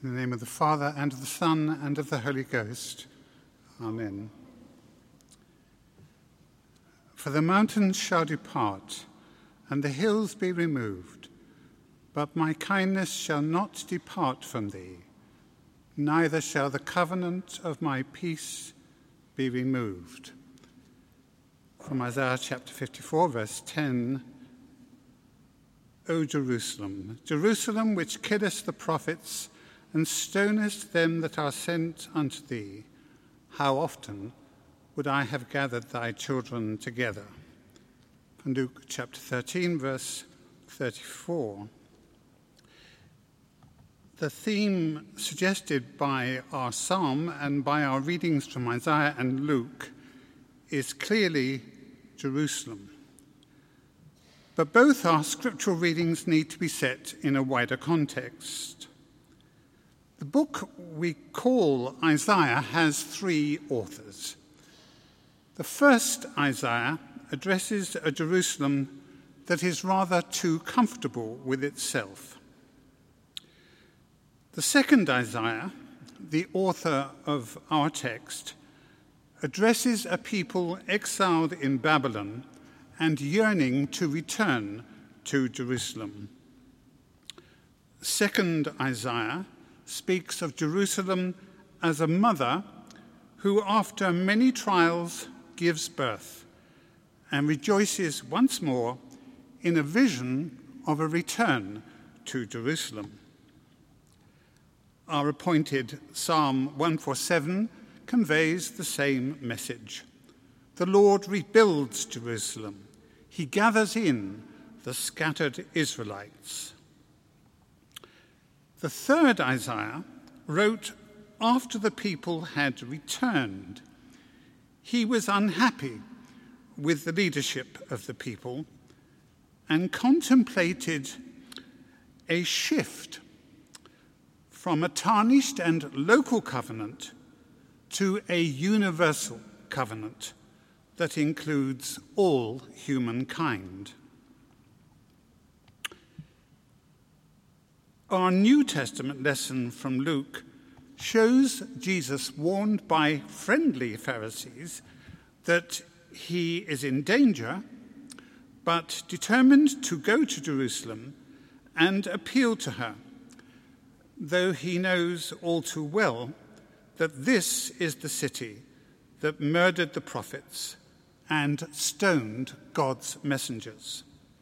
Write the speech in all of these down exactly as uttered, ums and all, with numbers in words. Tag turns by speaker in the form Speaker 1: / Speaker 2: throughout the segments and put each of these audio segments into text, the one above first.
Speaker 1: In the name of the Father, and of the Son, and of the Holy Ghost. Amen. For the mountains shall depart, and the hills be removed, but my kindness shall not depart from thee, neither shall the covenant of my peace be removed. From Isaiah chapter fifty-four, verse ten, O Jerusalem, Jerusalem, which killest the prophets, and stonest them that are sent unto thee, how often would I have gathered thy children together? From Luke chapter thirteen, verse thirty-four. The theme suggested by our psalm and by our readings from Isaiah and Luke is clearly Jerusalem. But both our scriptural readings need to be set in a wider context. The book we call Isaiah has three authors. The first Isaiah addresses a Jerusalem that is rather too comfortable with itself. The second Isaiah, the author of our text, addresses a people exiled in Babylon and yearning to return to Jerusalem. Second Isaiah speaks of Jerusalem as a mother who, after many trials, gives birth and rejoices once more in a vision of a return to Jerusalem. Our appointed Psalm one forty-seven conveys the same message. The Lord rebuilds Jerusalem. He gathers in the scattered Israelites. The third Isaiah wrote after the people had returned. He was unhappy with the leadership of the people and contemplated a shift from a tarnished and local covenant to a universal covenant that includes all humankind. Our New Testament lesson from Luke shows Jesus warned by friendly Pharisees that he is in danger, but determined to go to Jerusalem and appeal to her, though he knows all too well that this is the city that murdered the prophets and stoned God's messengers.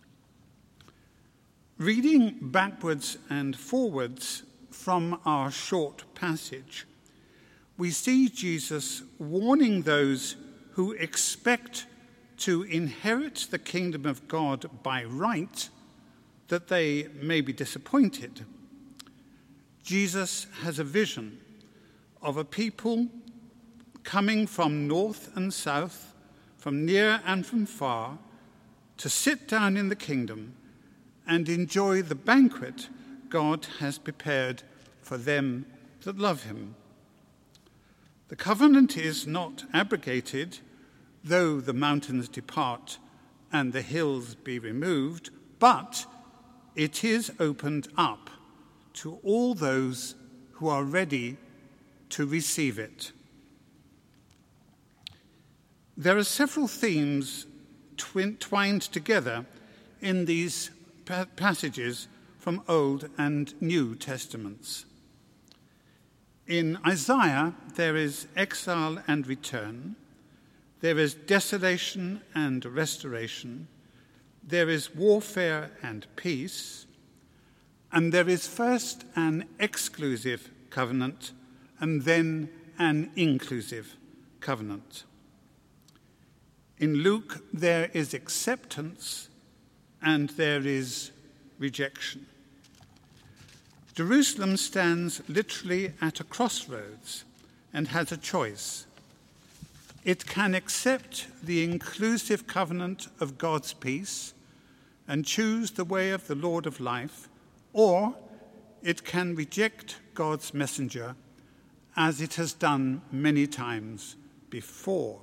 Speaker 1: Reading backwards and forwards from our short passage, we see Jesus warning those who expect to inherit the kingdom of God by right that they may be disappointed. Jesus has a vision of a people coming from north and south, from near and from far, to sit down in the kingdom and enjoy the banquet God has prepared for them that love him. The covenant is not abrogated, though the mountains depart and the hills be removed, but it is opened up to all those who are ready to receive it. There are several themes twin- twined together in these pa- passages from Old and New Testaments. In Isaiah, there is exile and return, there is desolation and restoration, there is warfare and peace, and there is first an exclusive covenant and then an inclusive covenant. In Luke, there is acceptance and there is rejection. Jerusalem stands literally at a crossroads and has a choice. It can accept the inclusive covenant of God's peace and choose the way of the Lord of life, or it can reject God's messenger, as it has done many times before.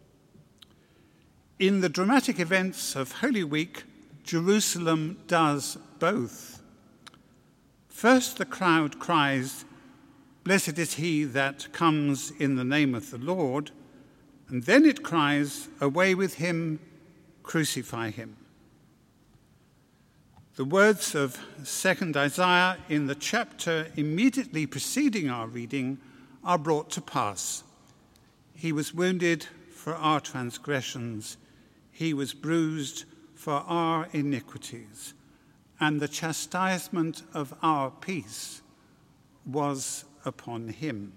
Speaker 1: In the dramatic events of Holy Week, Jerusalem does both. First, the crowd cries, "Blessed is he that comes in the name of the Lord," and then it cries, "Away with him, crucify him." The words of Second Isaiah in the chapter immediately preceding our reading are brought to pass. "He was wounded for our transgressions, he was bruised for our iniquities, and the chastisement of our peace was upon him."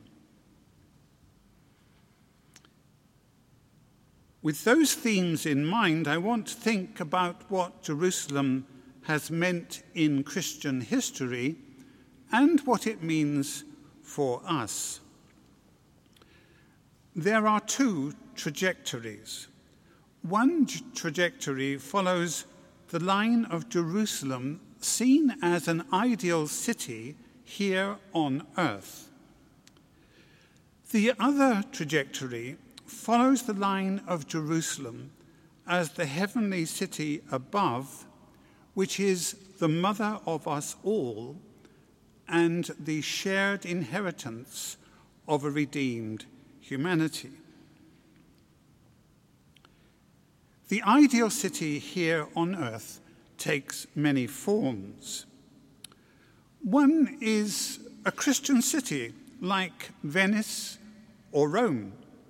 Speaker 1: With those themes in mind, I want to think about what Jerusalem has meant in Christian history and what it means for us. There are two trajectories. One trajectory follows the line of Jerusalem seen as an ideal city here on earth. The other trajectory follows the line of Jerusalem as the heavenly city above, which is the mother of us all and the shared inheritance of a redeemed humanity. The ideal city here on earth takes many forms. One is a Christian city like Venice or Rome.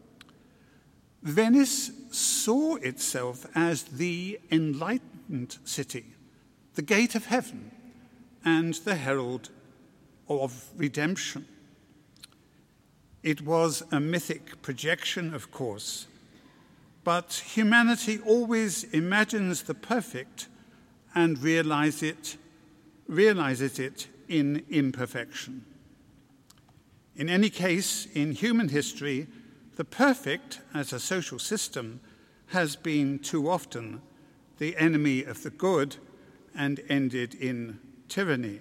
Speaker 1: Venice saw itself as the enlightened city, the gate of heaven, and the herald of redemption. It was a mythic projection, of course, but humanity always imagines the perfect and realize it, realizes it in imperfection. In any case, in human history, the perfect as a social system has been too often the enemy of the good and ended in tyranny.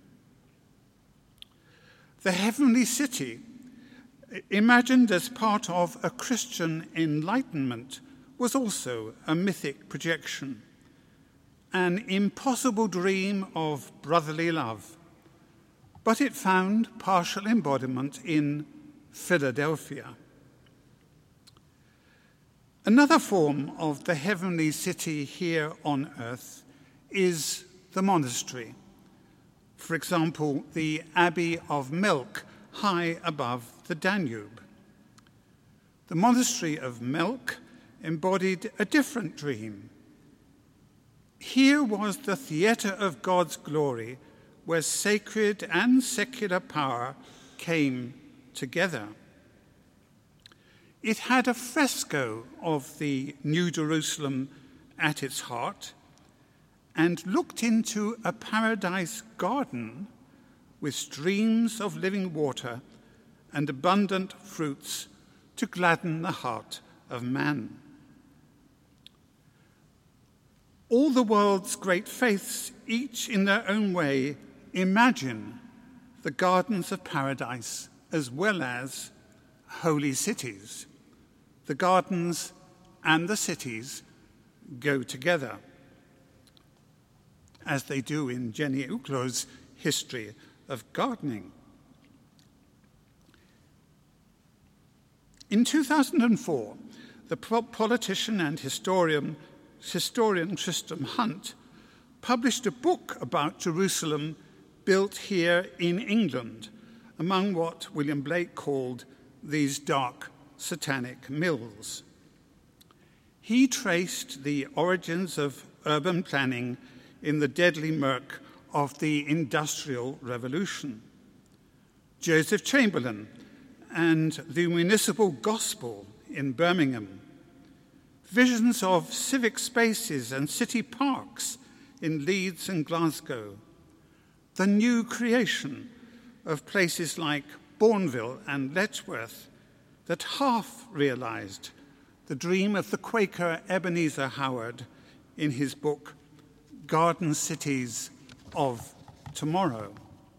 Speaker 1: The heavenly city, imagined as part of a Christian enlightenment, was also a mythic projection, an impossible dream of brotherly love, but it found partial embodiment in Philadelphia. Another form of the heavenly city here on earth is the monastery. For example, the Abbey of Melk, high above the Danube. The monastery of Melk embodied a different dream. Here was the theatre of God's glory, where sacred and secular power came together. It had a fresco of the New Jerusalem at its heart and looked into a paradise garden with streams of living water and abundant fruits to gladden the heart of man. All the world's great faiths, each in their own way, imagine the gardens of paradise as well as holy cities. The gardens and the cities go together, as they do in Jenny Uklo's history of gardening. In two thousand four, the politician and historian, historian Tristram Hunt published a book about Jerusalem built here in England, among what William Blake called these dark satanic mills. He traced the origins of urban planning in the deadly murk of the Industrial Revolution. Joseph Chamberlain and the municipal gospel in Birmingham. Visions of civic spaces and city parks in Leeds and Glasgow. The new creation of places like Bourneville and Letchworth that half realized the dream of the Quaker Ebenezer Howard in his book, Garden Cities of Tomorrow.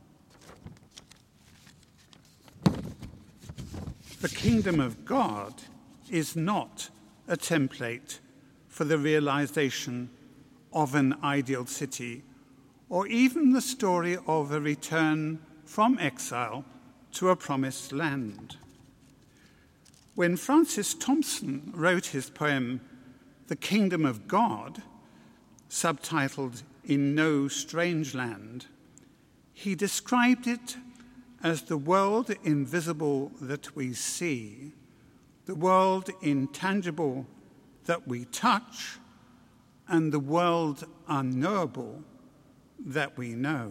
Speaker 1: The kingdom of God is not a template for the realization of an ideal city, or even the story of a return from exile to a promised land. When Francis Thompson wrote his poem, The Kingdom of God, subtitled In No Strange Land, he described it as the world invisible that we see, the world intangible that we touch, and the world unknowable that we know.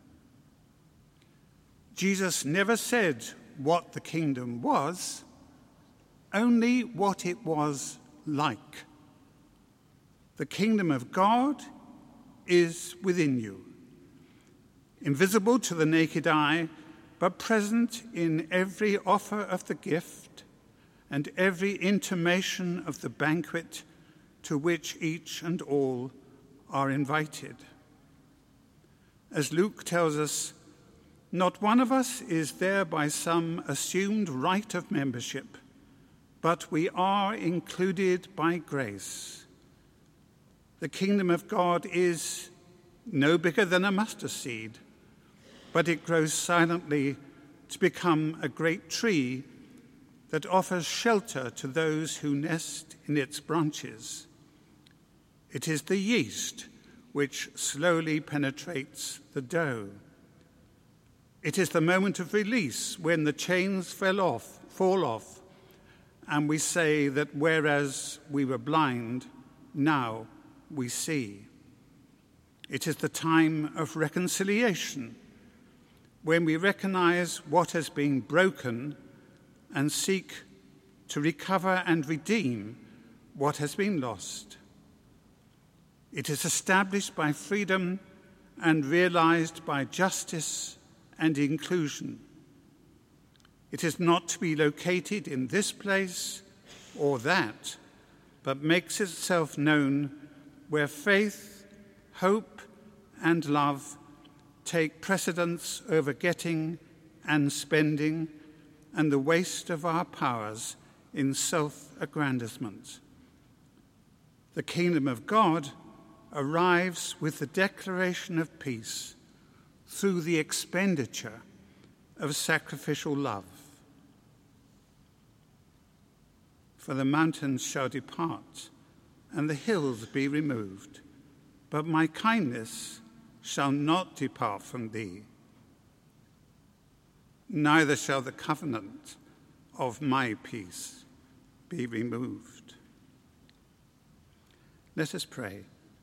Speaker 1: Jesus never said what the kingdom was, only what it was like. The kingdom of God is within you, invisible to the naked eye, but present in every offer of the gift and every intimation of the banquet to which each and all are invited. As Luke tells us, not one of us is there by some assumed right of membership, but we are included by grace. The kingdom of God is no bigger than a mustard seed, but it grows silently to become a great tree that offers shelter to those who nest in its branches. It is the yeast which slowly penetrates the dough. It is the moment of release when the chains fell off, fall off, and we say that whereas we were blind, now we see. It is the time of reconciliation, when we recognize what has been broken and seek to recover and redeem what has been lost. It is established by freedom and realized by justice and inclusion. It is not to be located in this place or that, but makes itself known where faith, hope, and love take precedence over getting and spending and the waste of our powers in self-aggrandizement. The kingdom of God arrives with the declaration of peace through the expenditure of sacrificial love. For the mountains shall depart and the hills be removed, but my kindness shall not depart from thee. Neither shall the covenant of my peace be removed. Let us pray.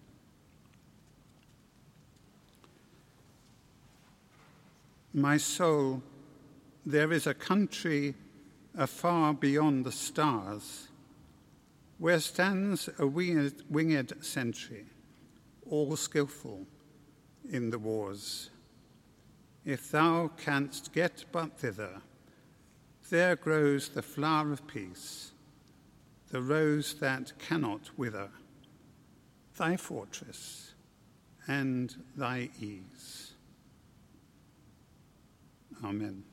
Speaker 1: My soul, there is a country afar beyond the stars, where stands a winged, winged sentry, all skillful in the wars. If thou canst get but thither, there grows the flower of peace, the rose that cannot wither, thy fortress and thy ease. Amen.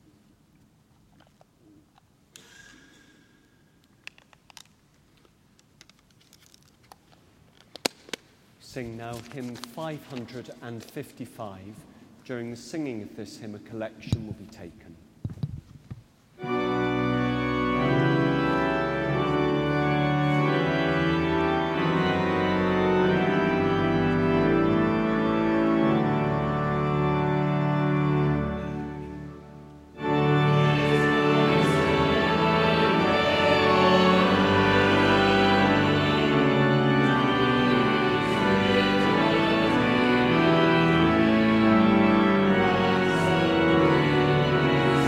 Speaker 2: Sing now hymn five hundred fifty-five. During the singing of this hymn, a collection will be taken.
Speaker 3: Thank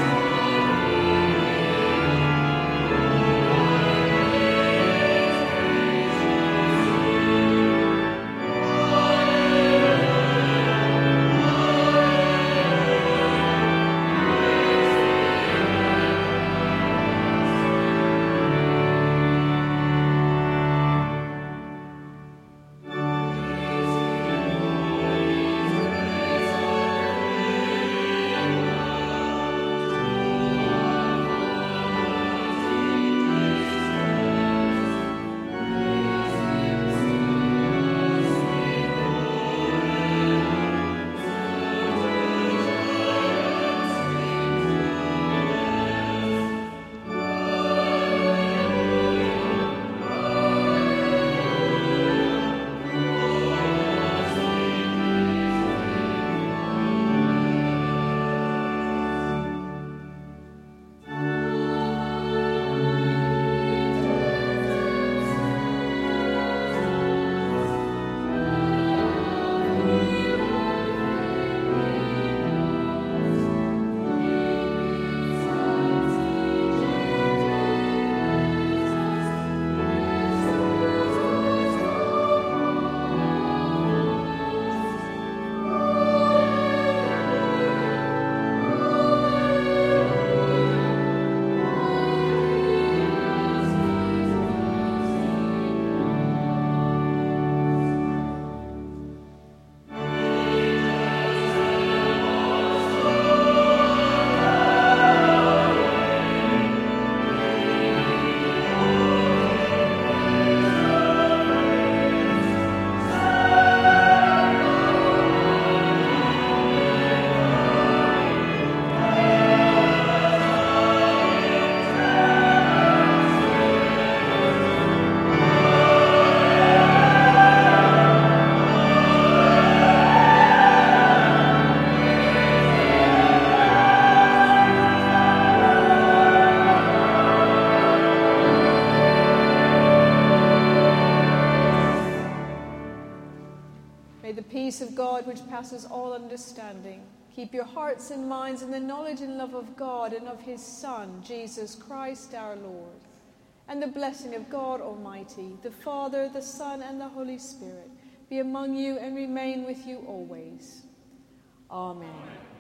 Speaker 3: that which passes all understanding, keep your hearts and minds in the knowledge and love of God and of his Son, Jesus Christ our Lord. And the blessing of God Almighty, the Father, the Son, and the Holy Spirit be among you and remain with you always. Amen.